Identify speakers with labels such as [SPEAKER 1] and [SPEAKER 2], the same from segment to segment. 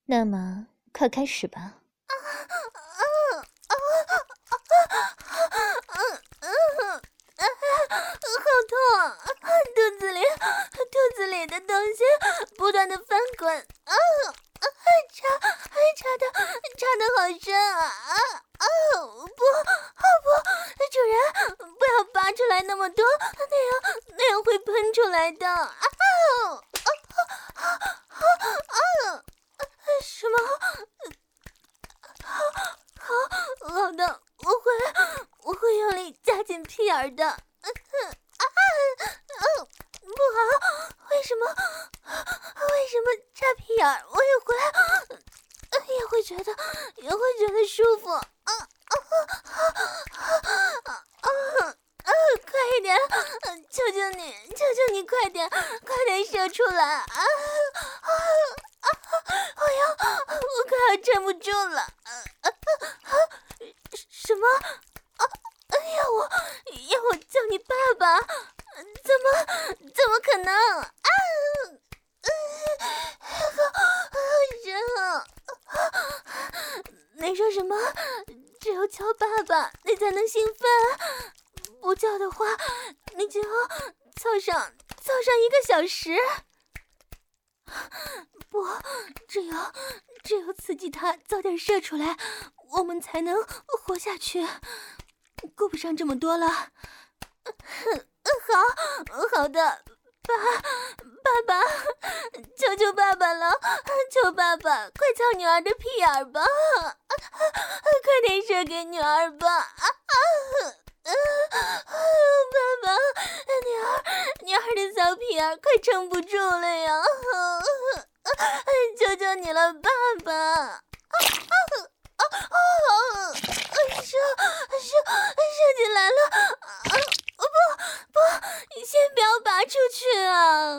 [SPEAKER 1] 那么，快开始吧。
[SPEAKER 2] 好痛！肚子里的东西不断的翻滚，插的好深啊！不，主人，不要拔出来那么多，那样会喷出来的。什么？好的，我会用力夹紧屁眼的。不好，为什么插屁眼我也会觉得舒服。快一点，求求你快点射出来啊！我快要撑不住了。什么？要我叫你爸爸？怎么可能？人啊！你说什么？只有叫爸爸你才能兴奋，不叫的话你就要操上1个小时。不，只有刺激他早点射出来，我们才能活下去。顾不上这么多了。好的，爸爸，求爸爸了，求爸爸，快操女儿的屁眼吧，快点射给女儿吧。爸爸，女儿的小屁眼快撑不住了呀！求你了，爸爸！射进来了！不，先不要拔出去啊！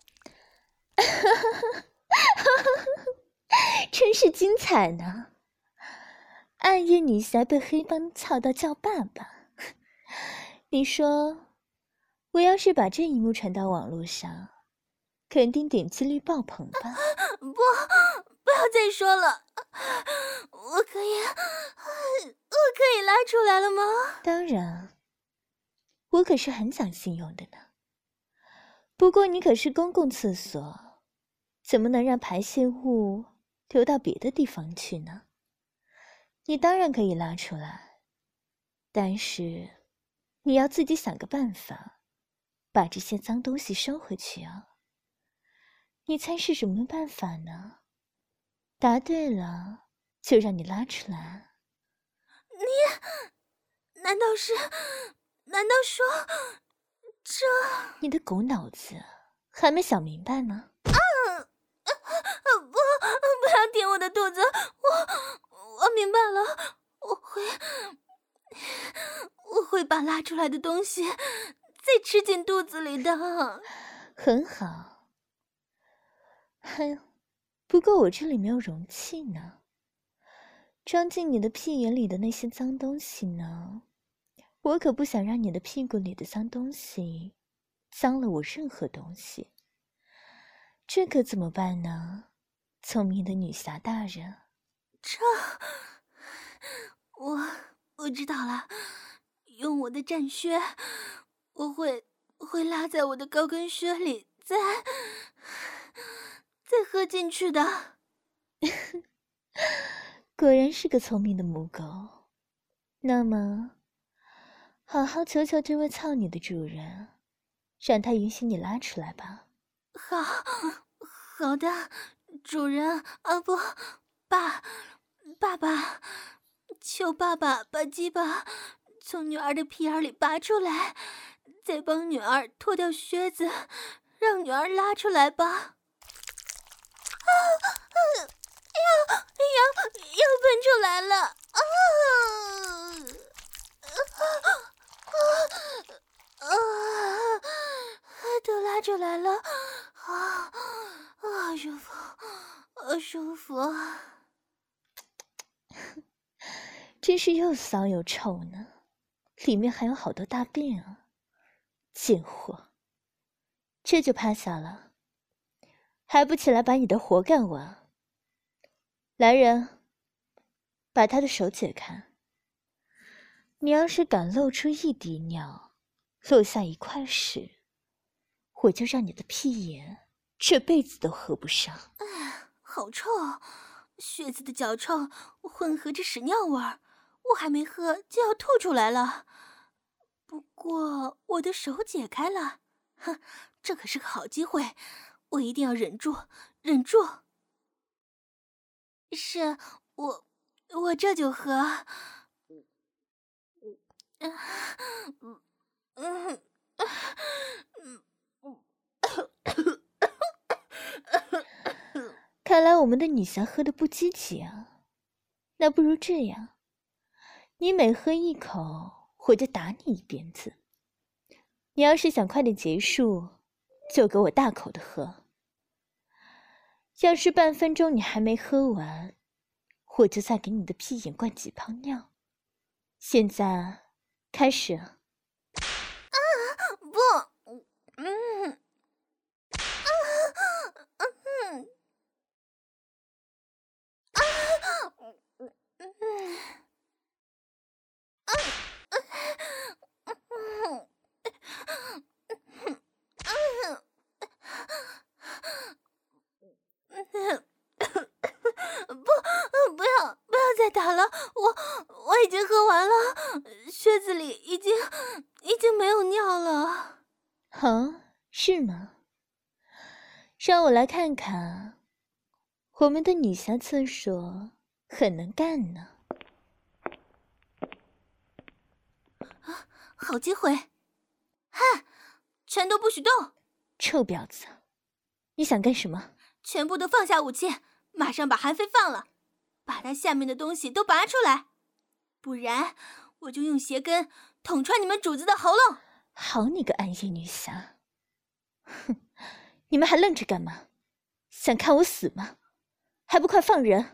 [SPEAKER 1] 真是精彩呢！暗夜女侠被黑帮操到叫爸爸，你说，我要是把这一幕传到网络上，肯定点击率爆棚吧？
[SPEAKER 2] 不要再说了，我可以拉出来了吗？
[SPEAKER 1] 当然，我可是很讲信用的呢。不过你可是公共厕所，怎么能让排泄物流到别的地方去呢？你当然可以拉出来，但是你要自己想个办法，把这些脏东西收回去啊。你猜是什么办法呢？答对了，就让你拉出来。
[SPEAKER 2] 你难道说这……
[SPEAKER 1] 你的狗脑子还没想明白吗？
[SPEAKER 2] 不要舔我的肚子，我明白了，我会把拉出来的东西再吃进肚子里的。
[SPEAKER 1] 很好。不过我这里没有容器呢，装进你的屁眼里的那些脏东西呢，我可不想让你的屁股里的脏东西脏了我任何东西。这可怎么办呢？聪明的女侠大人。
[SPEAKER 2] 我知道了，用我的战靴，我会拉在我的高跟靴里，再喝进去的。
[SPEAKER 1] 果然是个聪明的母狗。那么，好好求求这位操你的主人，让他允许你拉出来吧。
[SPEAKER 2] 好的，主人啊，不，爸爸，求爸爸把鸡巴从女儿的屁眼里拔出来，再帮女儿脱掉靴子，让女儿拉出来吧。要喷出来了！都拉出来了，舒服，好舒服。
[SPEAKER 1] 真是又骚又臭呢，里面还有好多大便啊！贱货，这就趴下了，还不起来把你的活干完？ 来人，把他的手解开。你要是敢露出一滴尿，落下一块屎，我就让你的屁眼这辈子都合不上。
[SPEAKER 2] 哎，好臭啊！靴子的脚臭混合着屎尿味儿，我还没喝就要吐出来了。不过我的手解开了，哼，这可是个好机会，我一定要忍住，忍住。是，我这就喝。
[SPEAKER 1] 看来我们的女侠喝得不积极啊。那不如这样，你每喝一口，我就打你一鞭子。你要是想快点结束，就给我大口的喝。要是半分钟你还没喝完，我就再给你的屁眼灌几泡尿。现在开始。
[SPEAKER 2] 不，不要再打了，我已经喝完了，靴子里已经没有尿了。
[SPEAKER 1] 是吗？让我来看看，我们的女侠厕所很能干呢。
[SPEAKER 2] 好机会！嗨，全都不许动！
[SPEAKER 1] 臭婊子，你想干什么？
[SPEAKER 2] 全部都放下武器，马上把韩非放了，把他下面的东西都拔出来，不然我就用鞋跟捅穿你们主子的喉咙！
[SPEAKER 1] 好你个暗夜女侠！哼，你们还愣着干嘛？想看我死吗？还不快放人！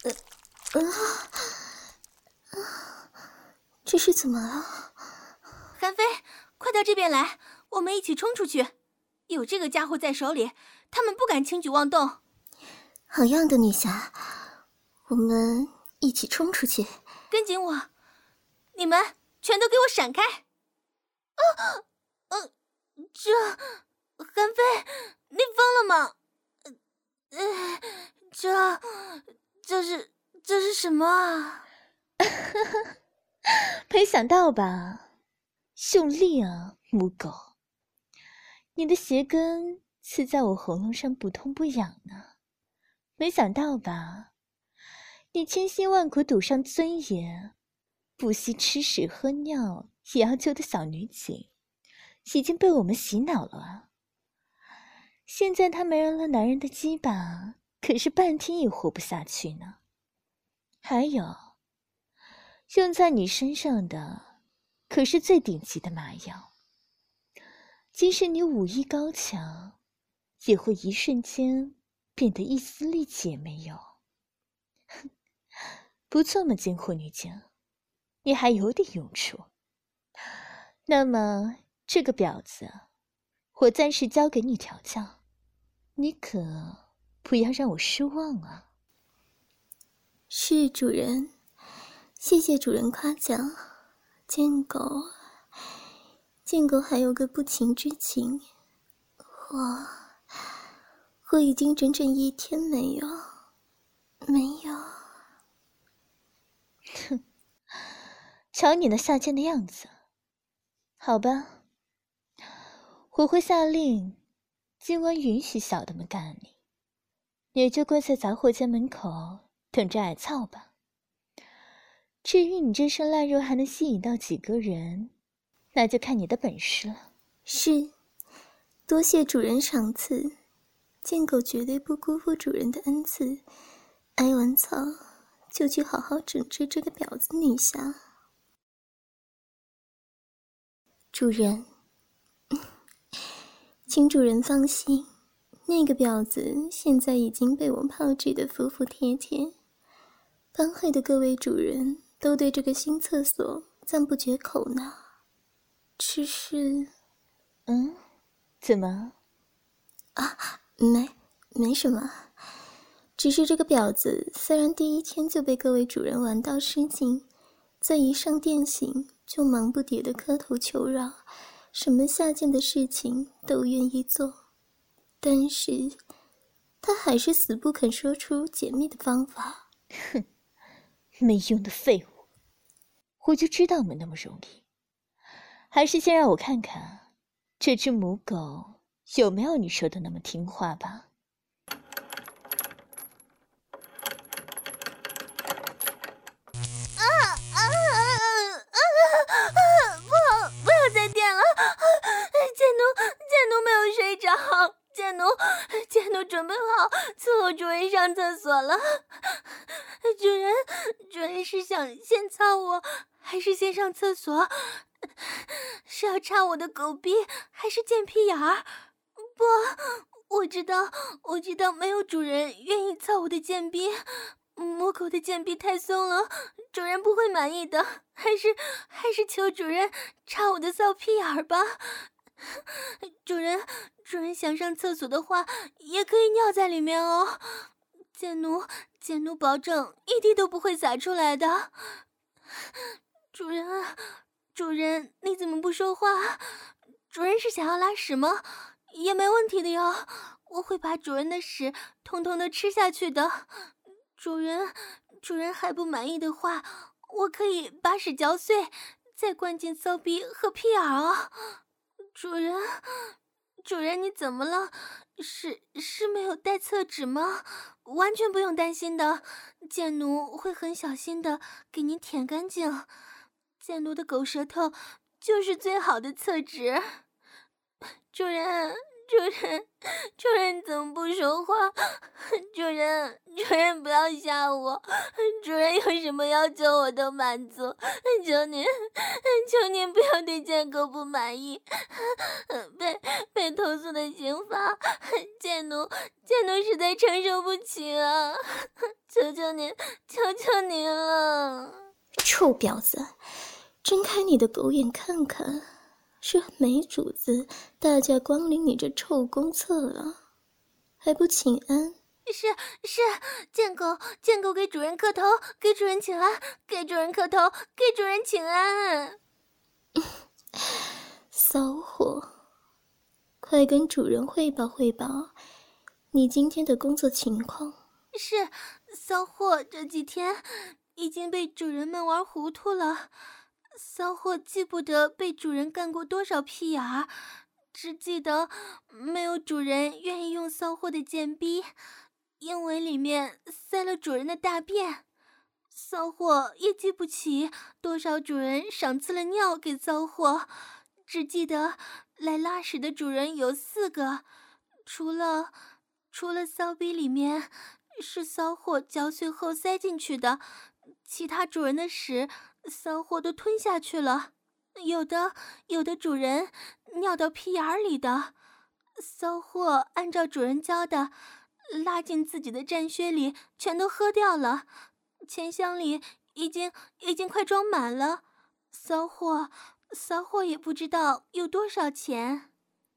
[SPEAKER 3] 这是怎么了？
[SPEAKER 2] 韩非，快到这边来，我们一起冲出去。有这个家伙在手里，他们不敢轻举妄动。
[SPEAKER 3] 好样的，女侠！我们一起冲出去。
[SPEAKER 2] 跟紧我，你们全都给我闪开！韩非，你疯了吗？这是什么啊？
[SPEAKER 1] 没想到吧？用力啊，母狗！你的鞋跟刺在我喉咙上不痛不痒呢。没想到吧？你千辛万苦赌上尊严，不惜吃屎喝尿也要救的小女警，已经被我们洗脑了啊！现在她没了男人的鸡巴，可是半天也活不下去呢。还有，用在你身上的可是最顶级的麻药，即使你武艺高强，也会一瞬间变得一丝力气也没有。哼，不错嘛，惊火女警，你还有点用处。那么这个婊子，我暂时交给你调教，你可不要让我失望啊。
[SPEAKER 3] 是主人，谢谢主人夸奖。贱狗还有个不情之请，我已经整整1天没有。
[SPEAKER 1] 哼，瞧你那下贱的样子。好吧，我会下令，今晚允许小的们干你，也就跪在杂货间门口等着挨操吧。至于你这身烂肉还能吸引到几个人，那就看你的本事了。
[SPEAKER 3] 是，多谢主人赏赐，贱狗绝对不辜负主人的恩赐。挨完操就去好好整治这个婊子女侠。主人，请主人放心，那个婊子现在已经被我炮制得服服帖帖，帮会的各位主人都对这个新厕所赞不绝口呢。只是，
[SPEAKER 1] 怎么？
[SPEAKER 3] 没什么， 只是这个婊子虽然第一天就被各位主人玩到失禁，再一上电刑就忙不迭的磕头求饶，什么下贱的事情都愿意做，但是她还是死不肯说出解密的方法。
[SPEAKER 1] 哼，没用的废物！我就知道没那么容易，还是先让我看看这只母狗有没有你说的那么听话吧。
[SPEAKER 2] 不要再电了！贱奴没有睡着，贱奴准备好伺候主人上厕所了。主人是想先操我，还是先上厕所？是要插我的狗逼，还是见屁眼儿？不，我知道没有主人愿意操我的贱逼。母狗的贱逼太松了，主人不会满意的，还是求主人插我的骚屁眼儿吧。主人想上厕所的话，也可以尿在里面哦。贱奴保证一滴都不会洒出来的。主人，你怎么不说话？主人是想要拉屎吗？也没问题的哟，我会把主人的屎通通的吃下去的。主人还不满意的话，我可以把屎嚼碎，再灌进骚逼和屁眼啊！主人你怎么了？是没有带厕纸吗？完全不用担心的，贱奴会很小心的给您舔干净。贱奴的狗舌头就是最好的厕纸。主人怎么不说话？主人不要吓我，主人有什么要求我都满足，求您不要对贱狗不满意。被投诉的刑罚，贱奴实在承受不起啊！求求您了！
[SPEAKER 3] 臭婊子，睁开你的狗眼看看，是没主子大驾光临你这臭公厕了，还不请安？
[SPEAKER 2] 是，贱狗给主人磕头，给主人请安，给主人磕头，给主人请安。
[SPEAKER 3] 骚货，快跟主人汇报汇报你今天的工作情况。
[SPEAKER 2] 是，骚货这几天已经被主人们玩糊涂了。骚货记不得被主人干过多少屁眼儿，只记得没有主人愿意用骚货的贱逼，因为里面塞了主人的大便。骚货也记不起多少主人赏赐了尿给骚货，只记得来拉屎的主人有4个，除了骚逼里面是骚货嚼碎后塞进去的，其他主人的屎骚货都吞下去了。有的主人尿到屁眼里的，骚货按照主人教的拉进自己的战靴里，全都喝掉了。钱箱里已经快装满了，骚货也不知道有多少钱。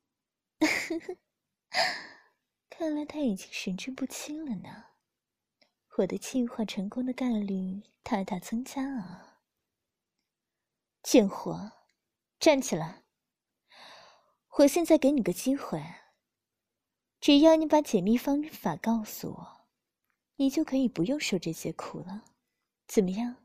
[SPEAKER 1] 看来他已经神志不清了呢，我的计划成功的概率大大增加啊！贱货，站起来！我现在给你个机会，只要你把解密方法告诉我，你就可以不用受这些苦了，怎么样？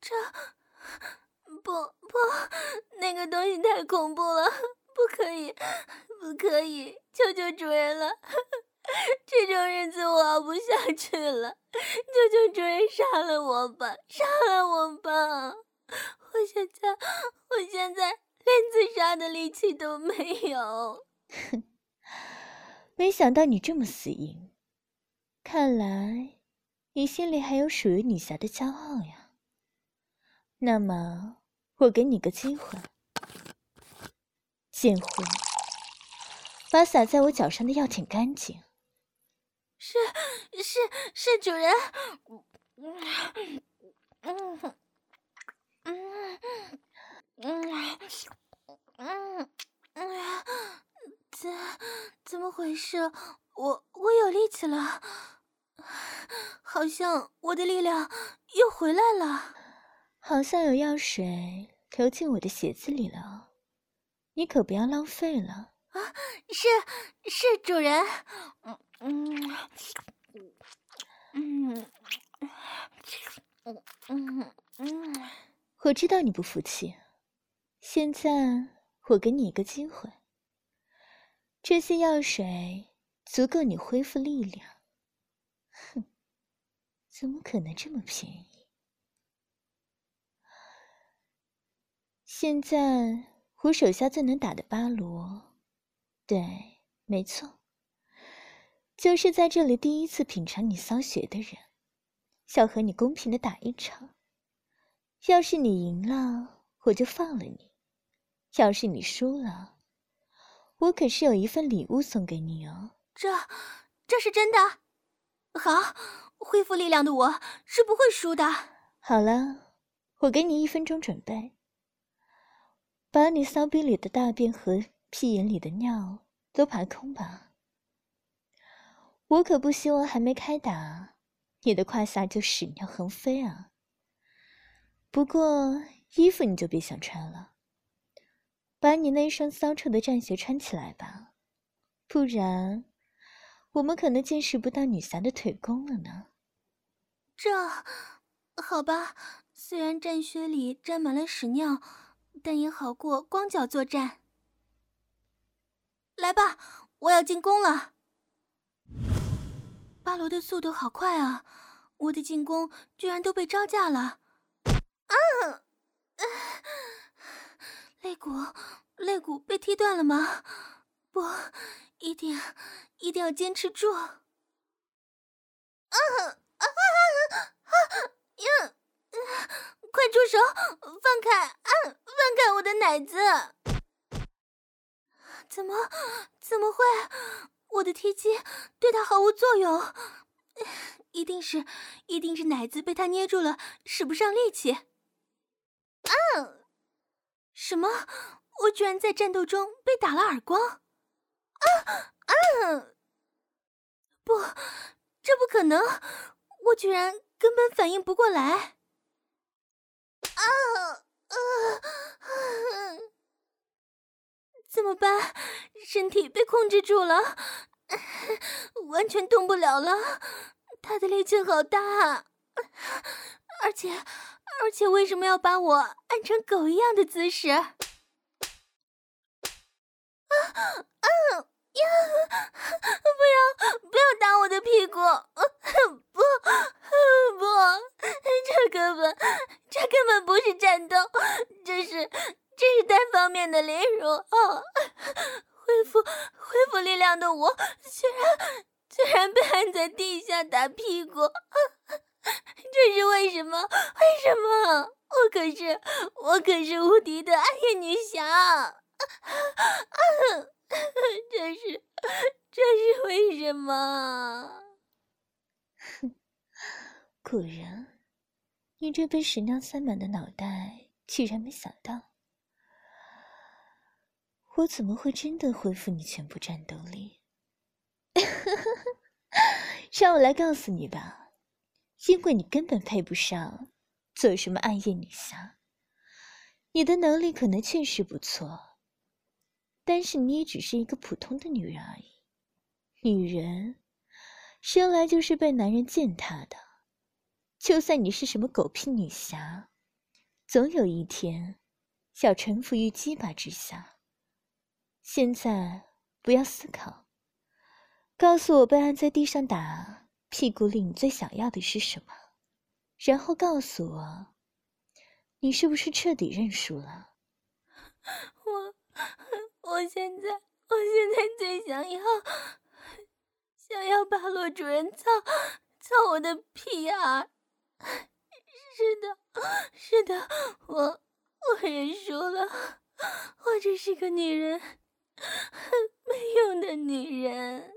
[SPEAKER 2] 不，那个东西太恐怖了，不可以，求求主人了，这种日子我熬不下去了，求求主人杀了我吧，杀了我吧！我现在连自杀的力气都没有。
[SPEAKER 1] 哼，没想到你这么死硬，看来你心里还有属于女侠的骄傲呀。那么，我给你个机会，贱货，把洒在我脚上的药舔干净。
[SPEAKER 2] 是主人。怎么回事？我有力气了。 好像我的力量又回来了。
[SPEAKER 1] 好像有药水流进我的鞋子里了，你可不要浪费了。
[SPEAKER 2] 啊，是主人。
[SPEAKER 1] 我知道你不服气，现在我给你一个机会，这些药水足够你恢复力量。哼，怎么可能这么便宜？现在我手下最能打的巴罗，对，没错，就是在这里第一次品尝你骚血的人，想和你公平的打一场。要是你赢了，我就放了你；要是你输了，我可是有一份礼物送给你哦。
[SPEAKER 2] 这是真的？好，恢复力量的我是不会输的。
[SPEAKER 1] 好了，我给你1分钟准备，把你骚逼里的大便和屁眼里的尿都排空吧。我可不希望还没开打，你的胯下就屎尿横飞啊。不过衣服你就别想穿了，把你那双骚臭的战鞋穿起来吧，不然我们可能见识不到女侠的腿功了呢。
[SPEAKER 2] 好吧，虽然战靴里沾满了屎尿，但也好过光脚作战。来吧，我要进攻了。巴罗的速度好快啊，我的进攻居然都被招架了。肋骨被踢断了吗？不，一定要坚持住。快住手！放开我的奶子！怎么会？我的踢击对他毫无作用，一定是奶子被他捏住了，使不上力气。什么？我居然在战斗中被打了耳光！不，这不可能！我居然根本反应不过来！怎么办？身体被控制住了，完全动不了了。他的力气好大，而且为什么要把我按成狗一样的姿势？不要打我的屁股！不，这根本不是战斗，这是单方面的凌辱。恢复力量的我，居然被按在地下打屁股，这是为什么？我可是无敌的暗夜女侠。这是为什么？
[SPEAKER 1] 哼，果然，你这被屎尿塞满的脑袋居然没想到，我怎么会真的恢复你全部战斗力？让我来告诉你吧，因为你根本配不上做什么暗夜女侠。你的能力可能确实不错，但是你也只是一个普通的女人而已。女人生来就是被男人践踏的，就算你是什么狗屁女侠，总有一天要臣服于鸡巴之下。现在不要思考，告诉我被按在地上打屁股里你最想要的是什么，然后告诉我你是不是彻底认输了。
[SPEAKER 2] 我现在最想要巴罗主人操我的屁眼儿。是的，我认输了，我只是个女人，没用的女人。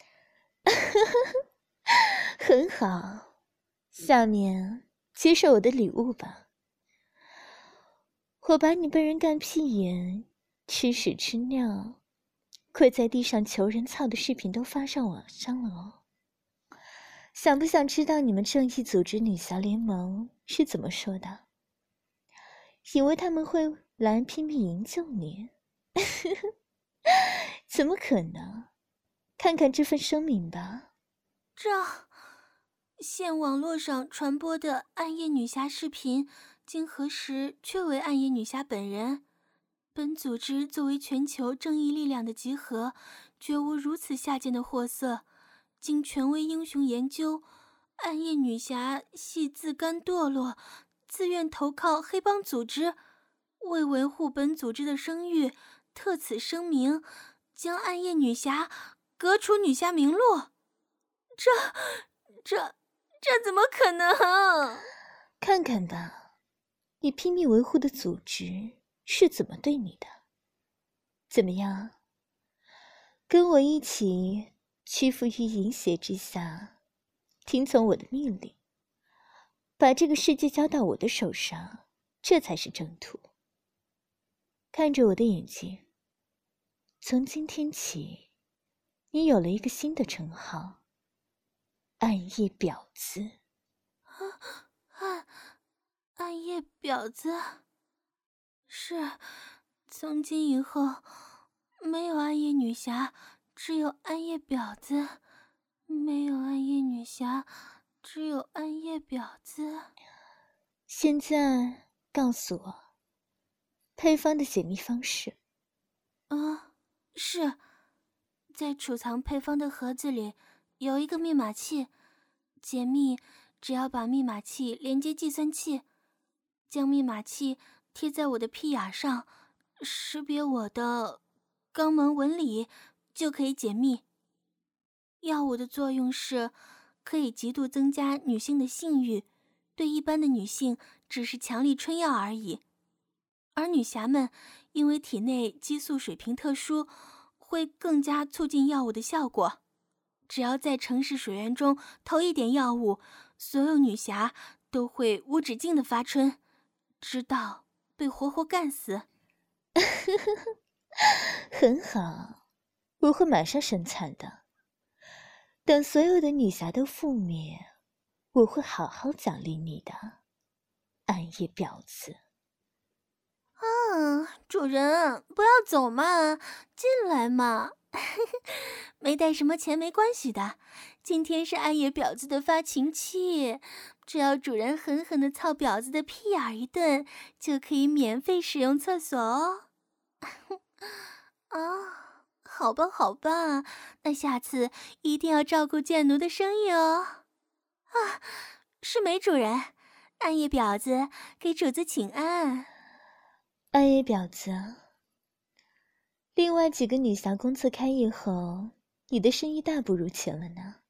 [SPEAKER 1] 很好，下面接受我的礼物吧。我把你被人干屁眼、吃屎吃尿、跪在地上求人操的视频都发上网上了哦。 想不想知道你们正义组织女侠联盟是怎么说的？以为他们会来拼命营救你？怎么可能？看看这份声明吧。
[SPEAKER 2] 这现网络上传播的暗夜女侠视频，经核实确为暗夜女侠本人。本组织作为全球正义力量的集合，绝无如此下贱的货色。经权威英雄研究，暗夜女侠系自甘堕落，自愿投靠黑帮组织，为维护本组织的声誉，特此声明，将暗夜女侠革除女侠名录。这怎么可能？
[SPEAKER 1] 看看吧，你拼命维护的组织是怎么对你的？怎么样？跟我一起屈服于淫邪之下，听从我的命令，把这个世界交到我的手上，这才是正途。看着我的眼睛，从今天起，你有了一个新的称号——暗夜婊子。
[SPEAKER 2] 暗夜婊子？是，从今以后，没有暗夜女侠，只有暗夜婊子；没有暗夜女侠，只有暗夜婊子。
[SPEAKER 1] 现在告诉我，配方的解密方式。
[SPEAKER 2] 是，在储藏配方的盒子里有一个密码器，解密只要把密码器连接计算器，将密码器贴在我的屁眼上，识别我的肛门纹理，就可以解密。药物的作用是可以极度增加女性的性欲，对一般的女性只是强力春药而已。而女侠们因为体内激素水平特殊，会更加促进药物的效果。只要在城市水源中投一点药物，所有女侠都会无止境的发春，直到被活活干死。
[SPEAKER 1] 很好，我会马上生产的。等所有的女侠都覆灭，我会好好奖励你的，暗夜婊子。
[SPEAKER 2] 主人，不要走嘛，进来嘛。没带什么钱没关系的，今天是暗夜婊子的发情期，只要主人狠狠地操婊子的屁眼一顿，就可以免费使用厕所哦。好吧好吧，那下次一定要照顾贱奴的生意哦。是梅主人，暗夜婊子给主子请安。
[SPEAKER 1] 暗夜婊子，另外几个女侠公测开业后，你的生意大不如前了呢。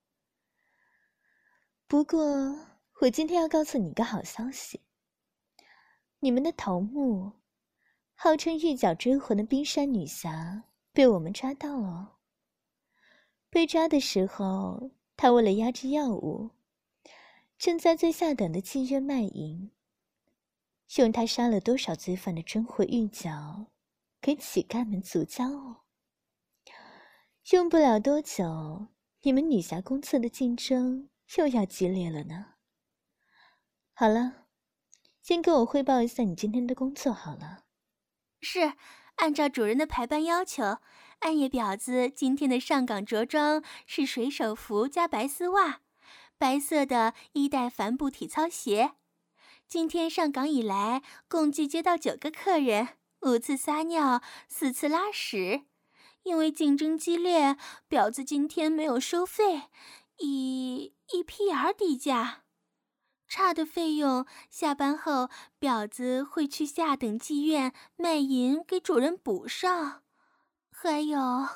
[SPEAKER 1] 不过，我今天要告诉你一个好消息，你们的头目，号称玉角追魂的冰山女侠被我们抓到了。被抓的时候，她为了压制药物，正在最下等的妓院卖淫。用他杀了多少罪犯的真火玉角给乞丐们足交哦。用不了多久，你们女侠公测的竞争又要激烈了呢。好了，先跟我汇报一下你今天的工作好了。
[SPEAKER 2] 是，按照主人的排班要求，暗夜婊子今天的上岗着装是水手服加白丝袜，白色的一代帆布体操鞋。今天上岗以来，共计接到9个客人，5次撒尿，4次拉屎。因为竞争激烈，婊子今天没有收费，以1PR 底价。差的费用，下班后婊子会去下等妓院卖淫给主人补上。还有，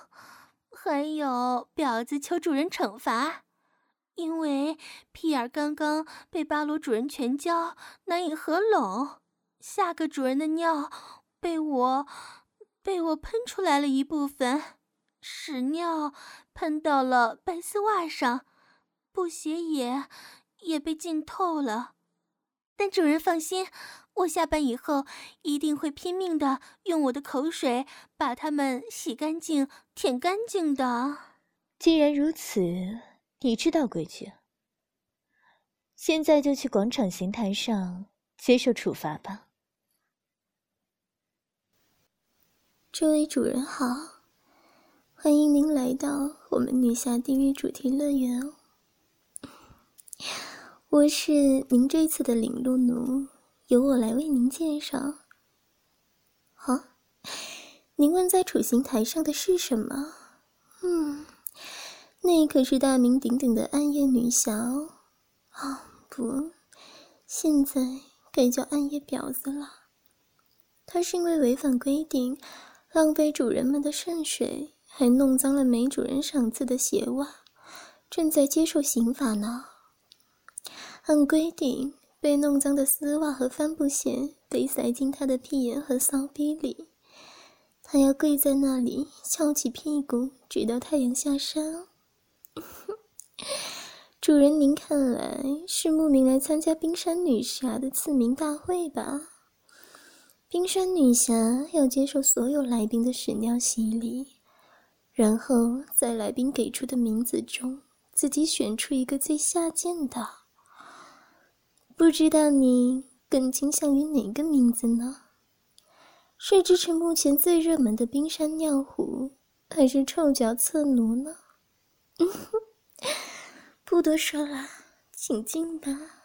[SPEAKER 2] 婊子求主人惩罚。因为屁眼刚刚被巴罗主人全交，难以合拢，下个主人的尿被我喷出来了一部分，屎尿喷到了白丝袜上，布鞋也被浸透了。但主人放心，我下班以后一定会拼命的用我的口水把它们洗干净、舔干净的。
[SPEAKER 1] 既然如此，你知道规矩， 现在就去广场刑台上接受处罚吧。
[SPEAKER 3] 这位主人好，欢迎您来到我们女侠地狱主题乐园哦。我是您这次的领路奴，由我来为您介绍。好，您问在处刑台上的是什么？那可是大名鼎鼎的暗夜女侠哦。不，现在该叫暗夜婊子了。她是因为违反规定，浪费主人们的圣水，还弄脏了没主人赏赐的鞋袜，正在接受刑罚呢。按规定，被弄脏的丝袜和帆布鞋被塞进她的屁眼和骚逼里，她要跪在那里翘起屁股，直到太阳下山哦。主人，您看来是慕名来参加冰山女侠的赐名大会吧？冰山女侠要接受所有来宾的屎尿洗礼，然后在来宾给出的名字中自己选出一个最下贱的。不知道你更倾向于哪个名字呢？是支持目前最热门的冰山尿壶，还是臭脚侧奴呢？不多说了，请进吧。